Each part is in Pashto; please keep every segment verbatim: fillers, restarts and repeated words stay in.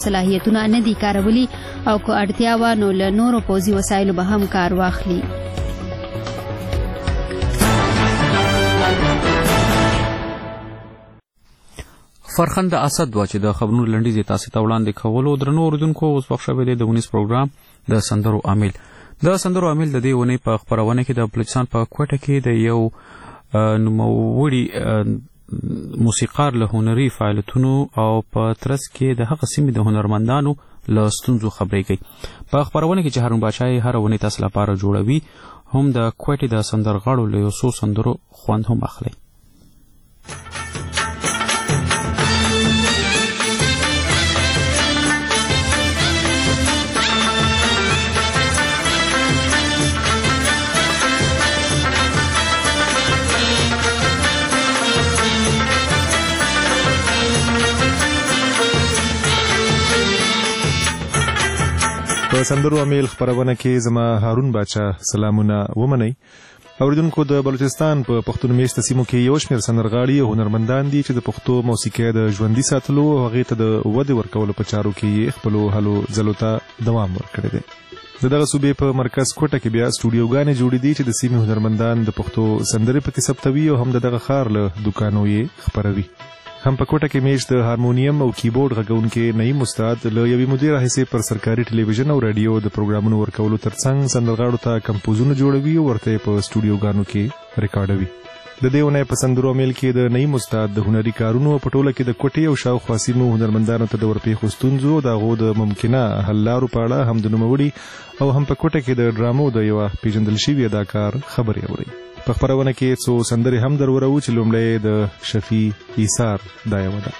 صلاحیتونه نه دي کارولي او که اړتیا وه نو له نورو پوځي وسایلو به هم کار واخلي. فرخنده اسد وا چې د خبرونو لنډیز تاسو ته وړاندې کولو. درنو اوریدونکو اوس وخت شوی دی د ونیس پروګرام د سندرو عامل. د سندرو عامل د دې ونې په خبرونه کې د بلوچستان په کوټه کې د یو نوموړي موسیقار له هنري فعالیتونو او په ترڅ کې د هغه سیمې د هنرمندانو له ستونزو خبرې کوي. په خبرونه کې چې هارون بادشاه هر ونې تاسو لپاره جوړوي هم د کوټې د سندرغاړو له یو څو سندرو خوند هم اخلي. په سندرو عامل خبرونه کې زما هارون بادشاه سلامونه ومنئ. اوریدونکو د بلوچستان په پښتون میشته سیمو کې یو شمېر سندرغاړي او هنرمندان دي چې د پښتو موسیقۍ د ژوندي ساتلو او هغې ته د ودې ورکولو په چارو کې یې خپلو هلو ځلو ته دوام ورکړی دی. د دغه صوبې په مرکز کوټه کې بیا سټوډیوګانې جوړې دي چې د سیمې هنرمندان د پښتو سندرې پکې ثبتوي او هم د دغه ښار له دوکانو یې خپروي. هم په کوټه کې میش د هارمونیم او کیبورډ غږونکي نعیم استاد له یوې مودې راهیسې پر سرکاري ټلویزیون او رادیو د پروګرامونو ورکولو ترڅنګ سندرغاړو ته کمپوزونه جوړوي او ورته په سټوډیوګانو کې ریکارډوي. د دې ونې په سندرو عامل کې د نعیم استاد د هنري کارونو په ټوله کې د کوټې او شاوخوا سیمو هنرمندانو ته د ورپېښو ستونزو او د هغو د ممکنه حل لارو په اړه هم د نوموړي او هم په کوټه کې د ډرامو د یوه پیژندل شوي اداکار خبرې اوري. په خبرونه کې څو سندرې هم در ورو چې لومړی د شفیع ایثار دا یوه ده.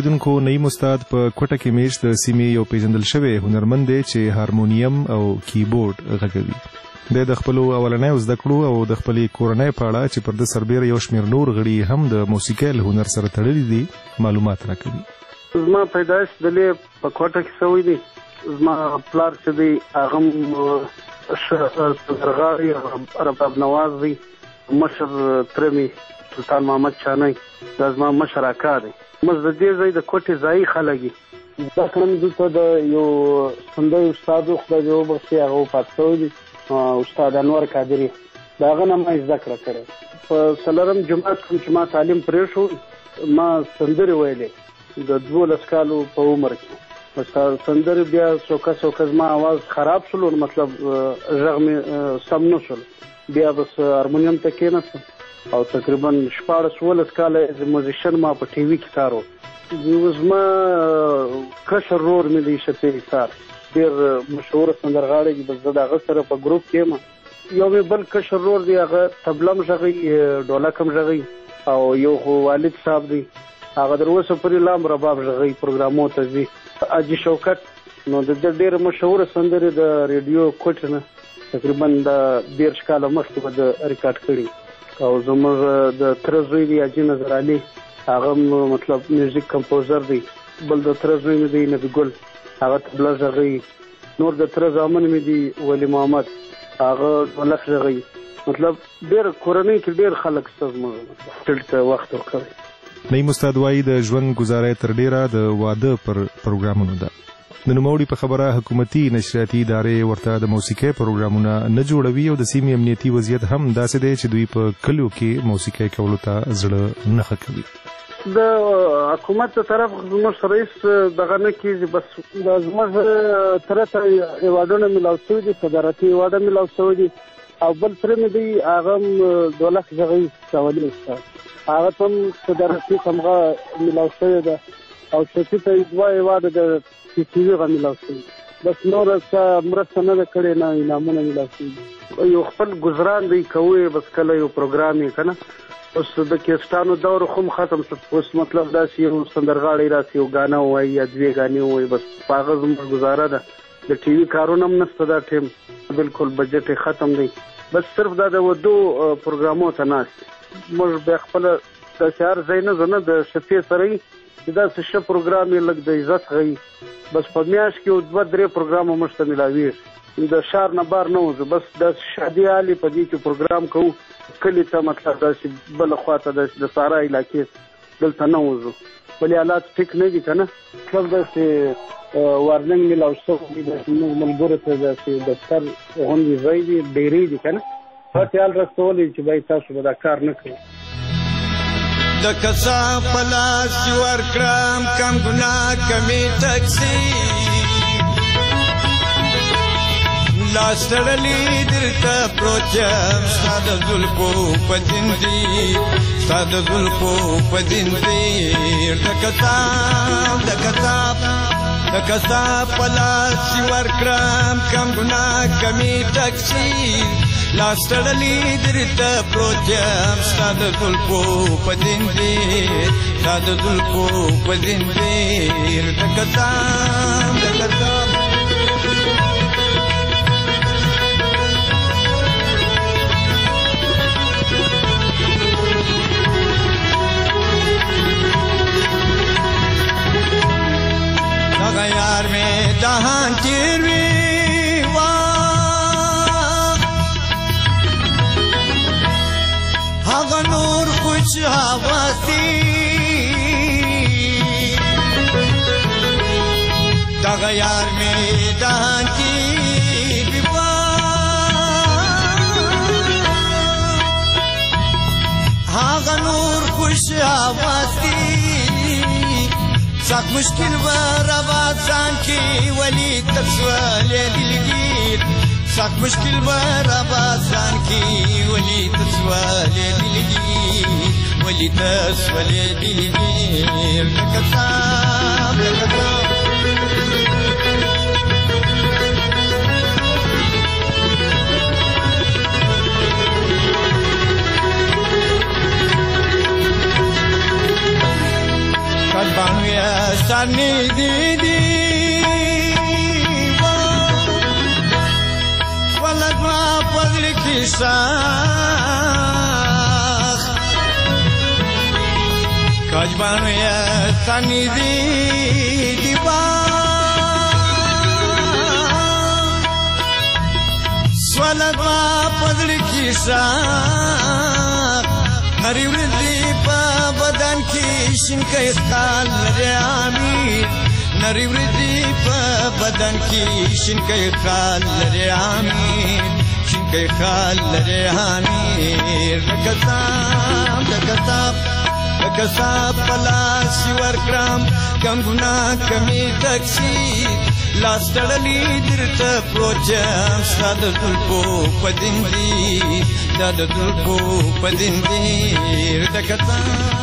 اوریدونکو نعیم استاد په کوټه کې میش د سیمې یو پیژندل شوی هنرمند دی چې هارمونیم او کیبورډ غږوي. د خپل اولنۍ زده کړو او د خپل کورنۍ په اړه چې پر د سربېره یو شمېر نور غړي هم د موسیقۍ له هنر سره تړلي دي معلومات راکوي. زما پیدایش دلې په کوټه کې شوی دی. زما پلار چې دی هغه سندرغاړی رباب نواز دی. مشر ترمي سلطان محمد چاني دا زما مشر اکا دی. موږ د دې ځای د کوټې ځای خلک یو دا کوم دلته د یو سندري استاد خدای دې وبخښي هغه وفات شوی دی استاد انور قادری. دا هغه نه ما زده کړه کړې په څلورم جماعت کوم چې ما تعلیم پرې شو ما سندري ویلې د دولس کالو په عمر کې. بس سندري بیا څوکه څوکه زما आवाज خراب شول مطلب غږ مې سم نه شول. بیا بس هارمونیم ته کېناستم او تقریبا شپاړس ولس کاله از موزیشن ما په ټي وي کې کار وکړ. زما کشر رور مې دی شفیع ایثار ډېر مشهور سندرغاړی دی. بس زه د هغه سره په ګروپ کې یم. یو مې بل کشر رور دی هغه طبله هم غږوي ډولک هم غږوي او یو خو والد صاحب دی هغه در اوسه پورې لام رباب غږوي پروګرامو ته ځي. اجي شوکت نو د ډېر مشهور سندرې د ریډیو کوټ نه تقریبا د دېرش کاله مخکې به د ریکارډ کړي او زموږ د تره زوی دی اجي نظر علي هغه مطلب میوزیک کمپوزر دی. بل د تره زوی مې دی نبي ګل هغه طبله غږوي. نور د تره زامن مې دی ولی محمد هغه ډولک غږوي. مطلب ډېر کورنۍ کې ډېر خلک سته زموږ ټلته وخت ورکوي. نعیم استاد وایي د ژوند گزارۍ تر ډیره د واده پر پروګرامونو ده. د نوموړي په خبره حکومتي نشریاتي ادارې ورته د موسیقۍ پروګرامونه نه جوړوي او د سیمې امنیتي وضعیت هم داسې دی چې دوی په کلیو کې موسیقۍ کولو ته زړه نه ښه کوي. د حکومت ته طرف زموږ رئیس دغه نه کېږي. بس د زموږ تره ته ایوارډونه میلاو شوي دي صدارتي ایوارډ میلاو شوی دي او بل تره مې دی هغه هم دولک غږوي شاولي استاد هغه ته هم صدارتي تمغه میلاو شوې ده او شفیع ته یې دوه ایوارډ د ټي ټي وي هغه میلاو شوي. بس نوره څه مرسته نه ده کړې نه انعامونه میلاو شوي. یو خپل ګزران دی کوي بس کله یو پروګرام یې که نه اوس د کیسټانو دور خو ختم شو. اوس مطلب داسې یو سندرغاړی راسي یو ګانا ووایي یا دوې ګانې ووایي بس په هغه زموږ ګزاره ده. د ټي وي کارونه هم نشته دا ټیم بالکل بجټ یې ختم دی. بس صرف دا د ودو پروګرامو ته ناست موږ بیا خپله داسې هر ځای نه ځو نه د شفیع سره یي چې داسې ښه پروګرام یې لږ د عزت غوي. بس په میاشت کې یو دوه درې پروګرامه موږ ته میلاویږي. د ښار نه بار نه وځو بس داسې شادي حالې په دې کې پروګرام کوو کلي ته مطلب داسې بله خوا ته داسې د سارا علاقې دلته نه وځو. ولې حالات ټیک نه دي که نه مطلب داسې وارننګ میلاو شوی دی. زموږ ملګرو ته داسې دفتر غوندې ځای دي ډېرې دي که نه په خیال رسولی چې باید تاسو به دا کار نه کوئ. د کسا پلاس ورکرم کم ګناه کمی تکسی لاس تړلی درته پروت یم ستا د زلفو په زندې ستا د زلفو په زندې د کساب د کساب د کساب پلاس ورکرم کم ګناه کمی تکسی لاس تړلی درته پروت یم ستا د زلفو په زندې ستا د زلفو په زندې د کساب د کساب دغه یار مې دهان تیر وي هغه نور خوش حواسی دغه یار مې دهان تیر وي هغه نور خوش حواسی سخت مشکل براباد ځان کې ولي تسولې دلګیر سخت مشکل براباد ځان کې ولي تسولې دلګیر ولي تسولې دلګیر لکه صاحب لکه صاحب Kadbanvya سانی دی دی ولد ما پدر کی ساخ کاجبان یا سانی دی دی با ولد ما پدر کی ساخ هری ورځي په بدن کې شینکې خال لري امیر نری ورځي په بدن کې شینکې خال لري امیر شینکې خال لري امیر کتاب کتاب کتاب پلاس ور کرام کم ګنا کمی تکسیر لاس تړلی درته پروچم ستاد دلپو پدین دی داد دلپو پدین دی دکتا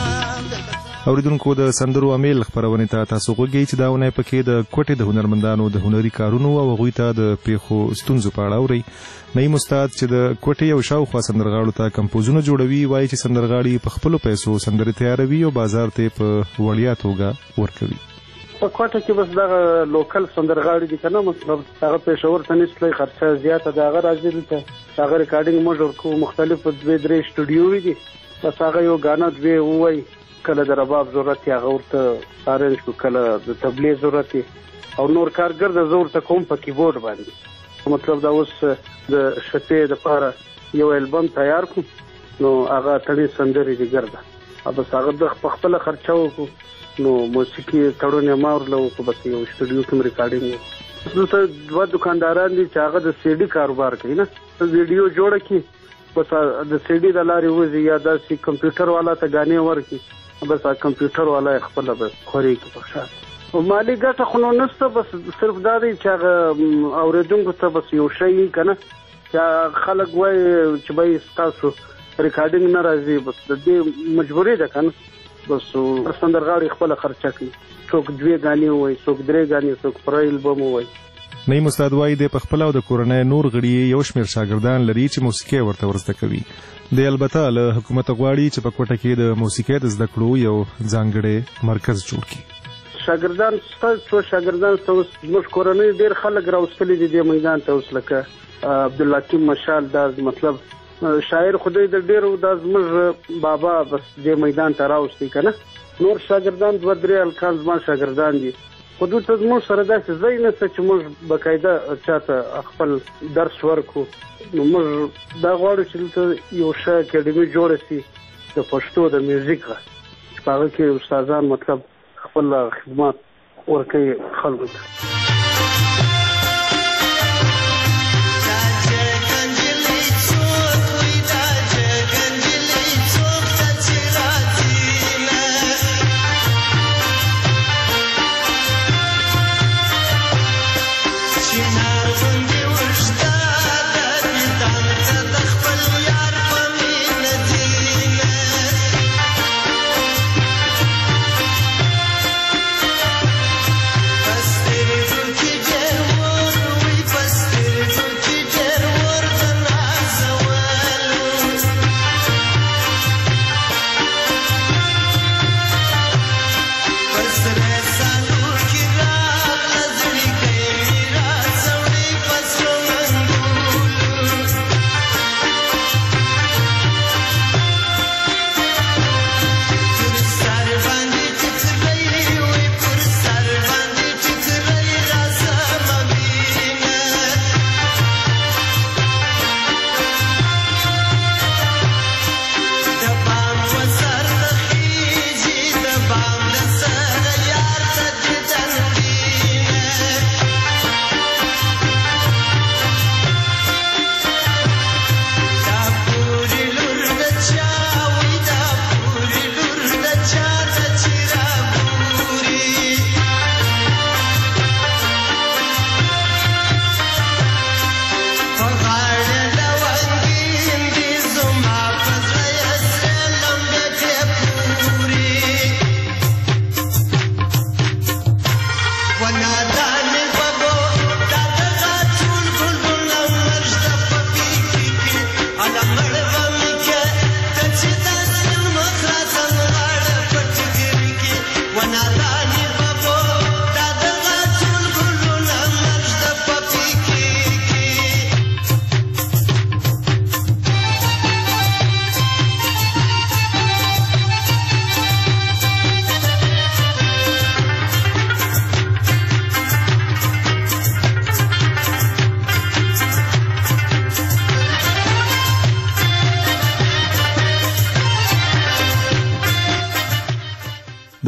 اوریدونکو د سندرو امیل خبرونه ته تاسو غوږی چې داونه پکې د کوټې د هنرمندانو د هنري کارونو او غوي ته د پیخو ستونزو په اړه اوري نیم استاد چې د کوټې یو شاوخوا سندرغاړو ته کمپوزونه جوړوي وایي چې سندرغاړي په خپل پیسو سندرې تیاروي او بازار ته په وړیا توګه ورکوي په کوټه کې بس دا لوکل سندرغاړي دي کنه مطلب هغه پېښور ته نشته خرچه زیاته دا هغه راځي ته هغه ریکارډینګ موږ ورکو مختلف دوه درې سټوډیو دي بس هغه یو غانا دوی وای کله د رباب ضرورت هغه ورته ارنج کو کله د تبلیغ ضرورت او نور کارګر د زور ته کوم په کیبورډ باندې مطلب دا اوس د شته د لپاره یو البم تیار کو نو هغه تړي سندري دي ګرځه اب هغه د خپل خرچه وکړو نو موسیقي تړونه ماورلو کو بس یو سټوډیو کې ریکارډینګ دلته دوه دکانداران دي چې هغه د سی ډي کاروبار کوي نه ویډیو جوړ کی بس د سی ډي د لارې وځي یا د سی کمپیوټر والا ته غانې ورکی بس کمپیوټر والا خپل بس خوري کې پښه او مالی ګټه خو نه نشته بس صرف دا دی چې اوریدونکو ته بس یو شی کنه چې خلک وای چې به تاسو ریکارډینګ نه راځي بس د دې مجبورې ده کنه بس سندرغاړي خپل خرچه کوي څوک دوی غانې وای څوک درې غانې څوک پرایل البوم وای نیم استاد وای د خپل او د کورنۍ نور غړي یو شمېر شاګردان لري چې موسیقي ورته ورسته کوي د البته له حکومت غواړي چې په کوټه کې د موسیقي د زده کړو یو ځانګړی مرکز جوړ کړي شاګردان ستاسو شاګردان تاسو موږ کورنۍ ډیر خلک راوستلي دي د میدان ته اوس لکه عبدالحکیم مشال دا مطلب شاعر خدای د ډیر د زمر بابا بس د میدان ته راوستي کنه نور شاګردان دوه درې الکان ما شاګردان دي خودو ته موږ سره داسې ځای نه چې موږ بقاعده چاته خپل درس ورکو نو موږ دا غواړو چې یو ښه اکیډمي جوړه شي د پښتو د میوزیک هغه کې استادان مطلب خپل خدمات ورکوي خلکو ته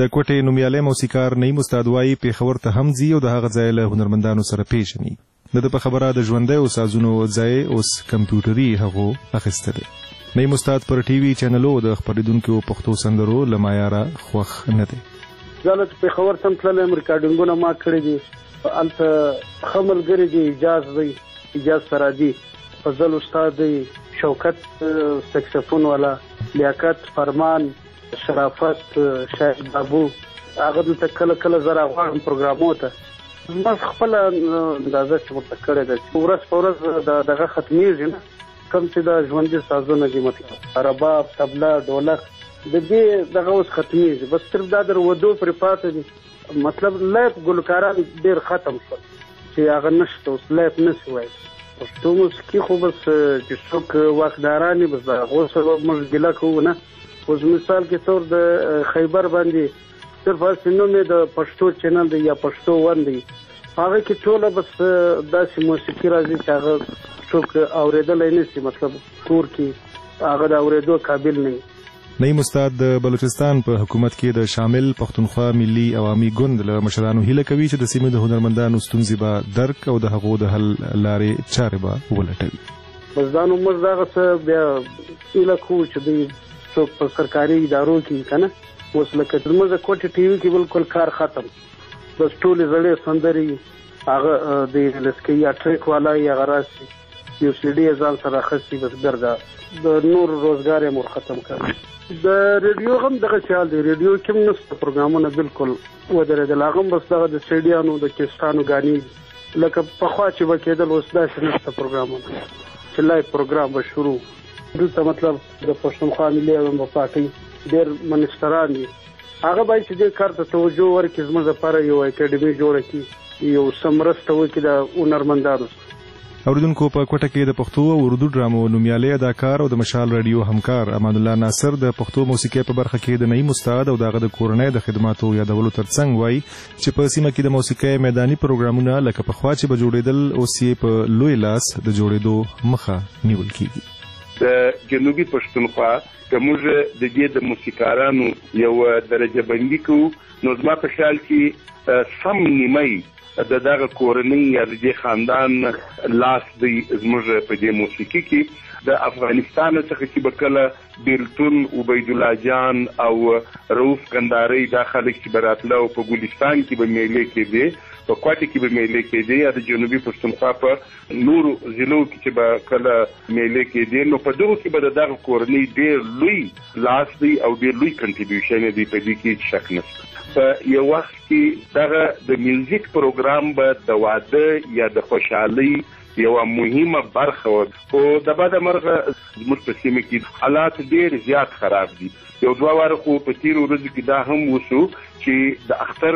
د کوټې نومیالی موسیقار نعیم استاد وایي پېښور ته هم ځي او د هغه ځای له هنرمندانو سره پیژني. د ده په خبره د ژوندیو سازونو ځای اوس کمپیوټري هغو اخیسته دی. نعیم استاد پر ټي وي چینلو د خپرېدونکو پښتو سندرو له معیاره خوښ نه دی. زه چې پېښور ته م تللی یم ریکارډینګونه ما کړي دي. هلته ښه ملګري دي، اجاز دی، اجاز سرادي، فضل استاد دی، شوکت سکسفون والا، لیاقت فرمان، شرافت، شاهد بابو، هغه دلته کله کله زه راغواړم پروګرامو ته. ما خپله اندازه چې ورته کړې ده چې ورځ په ورځ د دغه ختمېږي نه، کوم چې د ژوندي سازونه دي، مطلب رباب، طبله، ډولک، د دې دغه اوس ختمېږي. بس صرف دا د ودو پرې پاتې دي. مطلب لایف ګلوکاران ډېر ختم شول چې هغه نشته، اوس لایف نشي وایي. پښتو موسیقي خو بس چې څوک واکداران دي بس د هغو سره موږ ګیله کوو نه. اوس مثال کې طور د خیبر باندې صرف هسې نوم یې د پښتو چینل دی یا پښتو ون دی، هغه کې ټوله بس داسې موسیقي راځي چې هغه څوک اورېدلی نه شي، مطلب کور کې هغه د اورېدو قابل نه وي. نعیم استاد د بلوچستان په حکومت کې د شامل پښتونخوا ملي عوامي ګوند له مشرانو هیله کوي چې د سیمې د هنرمندانو ستونزې به درک او د هغو د حل لارې چارې به ولټوي. بس دا نو موږ دغه څه بیا هیله کوو چې دوی څوک په سرکاري ادارو کې که نه، اوس لکه زموږ د کوټې ټي وي کې بالکل کار ختم، بس ټولې زړې سندرې هغه د لسکۍ یا ټریک والا یې هغه راسي، یو سی ډي یې ځان سره اخیستي، بس ګرده د نور روزګار یې مور ختم کړی. د ریډیو هم دغه خیال دی، ریډیو کې هم نشته پروګرامونه، بالکل ودرېدل. هغه هم بس دغه د سیډیانو د کیسټانو ګانې لکه پخوا چې به کېدل، اوس داسې نشته پروګرامونه چې لایف پروګرام به شروع. دلته مطلب د پښتونخوا ملي عوامي پارټۍ ډېر منسټران دي، هغه باید چې دې کار ته توجه ورکړي، زموږ لپاره یو اکاډمي جوړه کړي، یو څه مرسته وکړي د هنرمندانو سره. اوریدونکو په کوټه کې د پښتو او اردو ډرامو نومیالی اداکار او د مشال رادیو همکار امان الله ناصر د پښتو موسیقۍ په برخه کې د نعیم استاد او دغه د کورنۍ د خدماتو یادولو ترڅنګ وایي چې په سیمه کې د موسیقۍ میداني پروګرامونه لکه پخوا چې به جوړېدل اوس یې په لوی لاس د جوړېدو مخه نیول کېږي. د جنوبي پښتونخوا که موږ د دې د موسیقارانو یو درجه بندي کوو، نو زما په خیال کې سم نیمۍ د دغه کورنۍ یا د دې خاندان لاس دی زموږ په دې موسیقي کې. د افغانستان څخه چې به کله بیلتون، عبید الله جان او رؤوف کندارۍ دا خلک چې به راتله او په ګلستان کې به میلې کېدې، په کوټه کې به میلې کېدې، یا د جنوبي پښتونخوا په نورو ضلعو کې چې به کله میلې کېدې، نو په دغو کې به د دغه کورنۍ ډېر لوی لاس دی او ډېر لوی کنټریبیوشن دی، په دې کې شک نشته. په یو وخت کې دغه د میوزیک پروګرام به د واده یا د خوشحالۍ یوه مهمه برخه وه، خو د بده مرغه زموږ په سیمه کې حالات ډېر زیات خراب دي. یو دوه واره خو په تېرو ورځو کې دا هم وشو چې د اختر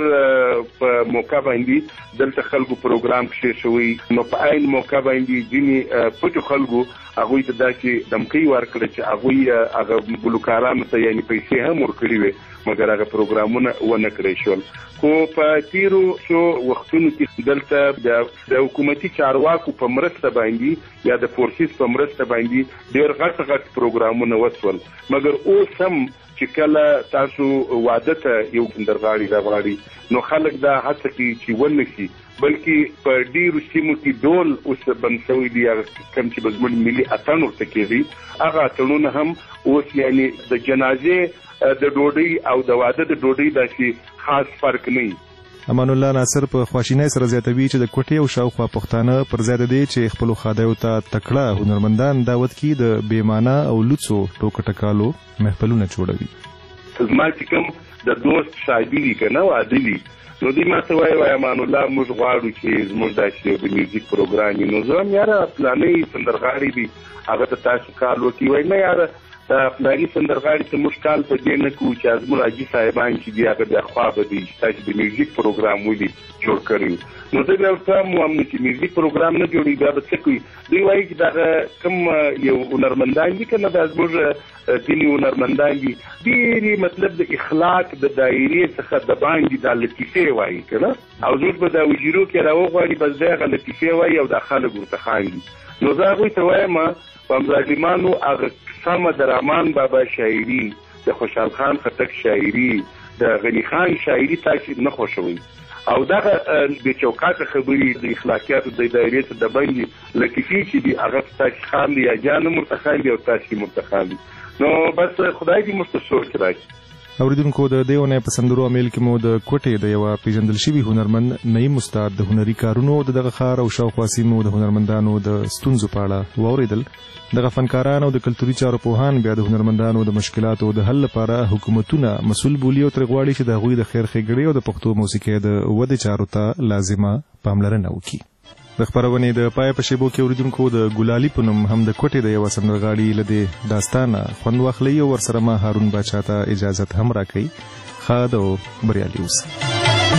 په موقع باندې دلته خلکو پروګرام کښې شوی، نو په عین موقع باندې ځینې پټو خلکو هغوی ته داسې دمکۍ ورکړه چې هغوی هغه ګلوکارانو ته یعنې پیسې هم ورکړي وې، مګر هغه پروګرامونه ونه کړی شول. خو په تېرو څو وختونو کې دلته د حکومتي چارواکو په مرسته باندې یا د فورسیس په مرسته باندې ډېر غټ غټ پروګرامونه وشول، مګر اوس هم چې کله تاسو واده ته یو سندرغاړي راغواړي، نو خلک دا هڅه کوي چې ونه شي، بلکې په ډېرو سیمو کې ډول اوس بند شوی دی، کوم چې به زموږ ملي اتڼ ورته کېږي، هغه اتڼونه هم اوس یعنې د جنازې د ډوډۍ او د واده د ډوډۍ داسې خاص فرق نه وي. امان الله ناصر په خواشینۍ سره زیاتوي چې د کوټې او شاوخوا پښتانه پر ځای د دې چې خپلو خدایو ته تکړه هنرمندان دعوت کړي، د بېمانه او لوڅو ټوکه ټکالو محفلونه جوړوي. زما چې کوم د دوست شادي وي که نه واده وي، نو دوی ما ته وایي وایي امان الله موږ غواړو چې زموږ داسې د میوزیک پروګرام وي. نو زه هم یاره فلانی سندرغاړی دی هغه ته تاسو کال وکړي، وایي نه یاره دا فلاني سندرغاړي ته موږ کال په دې نه کوو چې زموږ حاجي صاحبان چې دي هغه بیا خوا به دي چې تاسو د میوزیک پروګرام ولې جوړ کړی. نو زه بیا ورته هم چې میوزیک پروګرام نه جوړوي بیا به څه کوي؟ دوی وایي چې دغه کوم یو هنرمندان دي که نه، دا زموږ ځینې هنرمندان دي ډېرې مطلب د اخلاق د دایرې څخه د باندې دا لطیفې وایي که نه، او زموږ به دا وجیرو کې راوغواړي بس دی هغه لطیفې وایي او دا خلک ورته خاندي. نو زه هغوی ته وایم په ظالمانو هغه سمه د رحمان بابا شاعري، د خوشحال خان خټک شاعري، د غني خان شاعري تاسو نه خوښوي او دغه د چوکاټ خبرې د اخلاقیاتو د دایرې د باندې لکه چې دی هغه تاسو خان دی یا جان مرتخان دی او تاسو مرتخان دی نو بس خدای دې مستسوچ راکړي اوریدونکو د دیونه په سندرو امیل کې مو د کوټې د یو پیژندل شوی هنرمند نعیم استاد د هنري کارونو د دغه خار او شاوخوا سیمو د هنرمندانو د ستونزو په اړه واوریدل دغه فنکاران او د کلتوري چارو پوهان بیا د هنرمندانو د مشکلاتو د حل لپاره حکومتونه مسؤل بولی او تر غواړي چې د هغوی د خیر ښېګړې او د پښتو موسیقۍ د ودې چارو ته لازمه پاملرنه وکړي د خپرونې د پای په شیبو کې اوریدونکو د ګلالي په نوم هم د کوټې د یوه سندرغاړي له دې داستانه خوند واخلئ او ورسره ما هارون باچا ته اجازت هم راکوي ښاد او بریالي اوسئ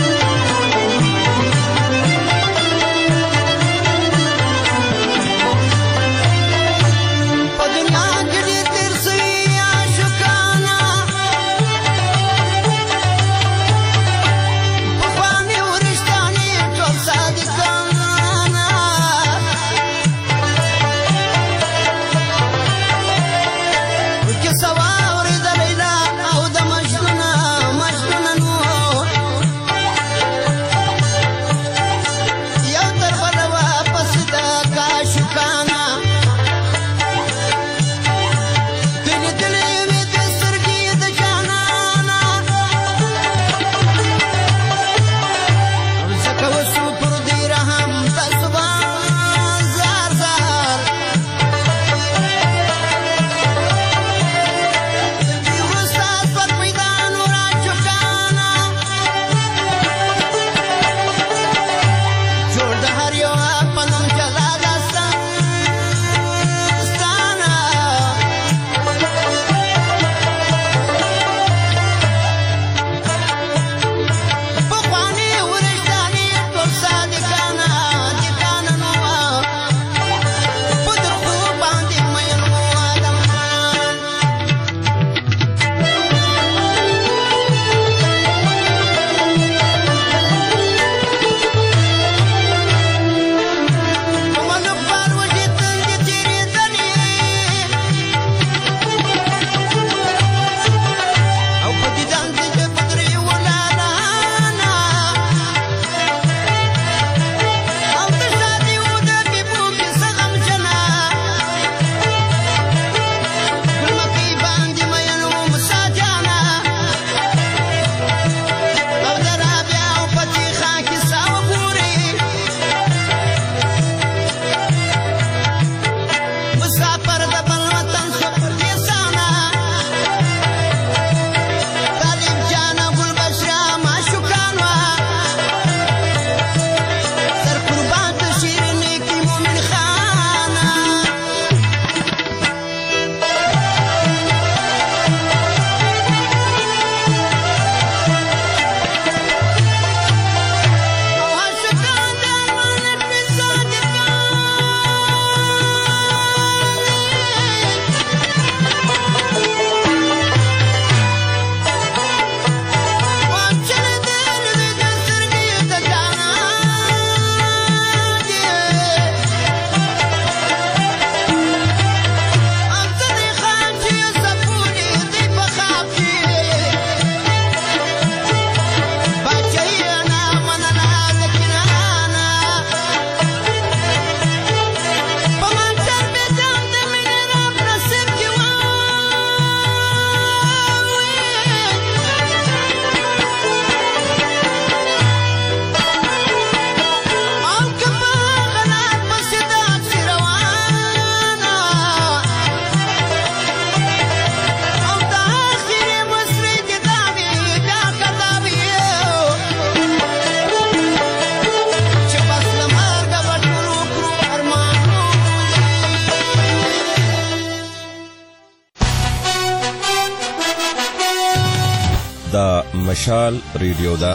دا مشال ریډیو دا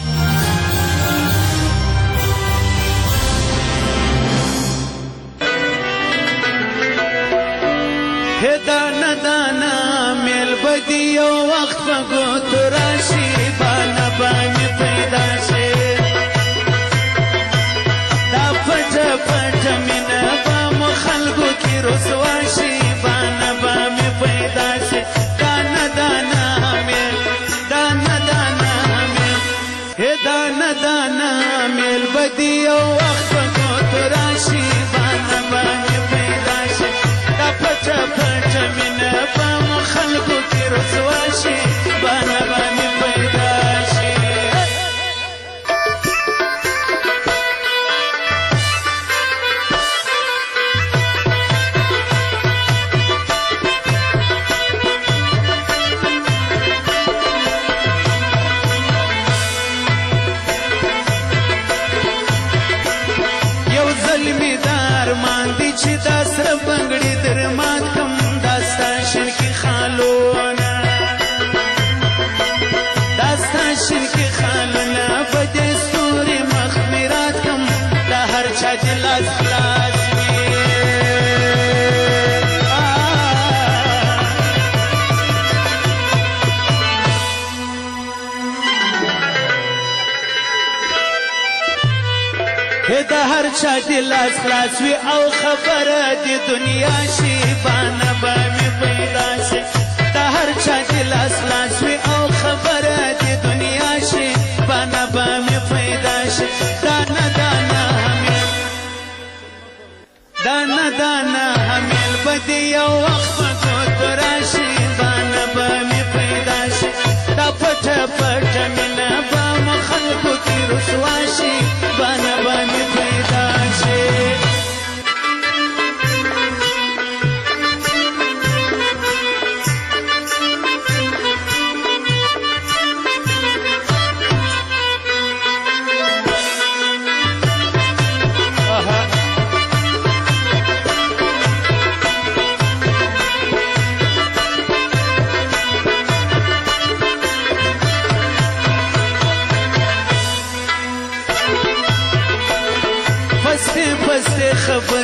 دانا دانا میل بدی او وقت فگو تراشی بانا بانی پیدا شی دا پجا پجا مینا بام خلقو کی رسواشی بانا بانی پیدا شی دانا دانا میل دانا دانا دانا میل بدی او وخت کو تراشی بانا باندې پیدا شي دا پټ پټ مینه په خلکو کې رسوا شي بانا باندې پیدا شي چې دا سره بنګړي در مات کم داستا شن کې خالونه داستا شن کې خالونه بده ستوري مخمرات کم دا هر چا چې لاس لاس دا هر چا دی لاس لاس وی او خبره دی دنیا شي بانا باندې پیدا شي دا هر چا دی لاس لاس وی او خبره دی دنیا شي بانا باندې پیدا شي دانا دانا همیل دانا دانا همیل بدی یو وخت کو تراشي بانا باندې پیدا شي دا پټ پټ مینه با مخلکو کی رسوا شي بانا باندې پیدا شي خبر